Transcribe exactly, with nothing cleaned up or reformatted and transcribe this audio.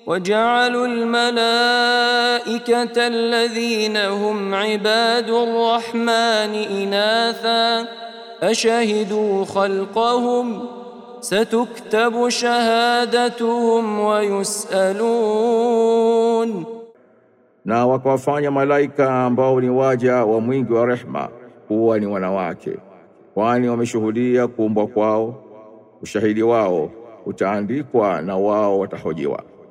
وجعلوا الملائكة الذين هم عباد الرحمن إناثا أشهدوا خلقهم ستكتب شهادتهم ويسألون. Na wakawafanya malaika ambao ni waja wa mwingi wa rehma kuwa ni wanawake, kwani wameshuhudia kuumbwa kwao. Ushahidi wao utaandikwa na wao watahojiwa.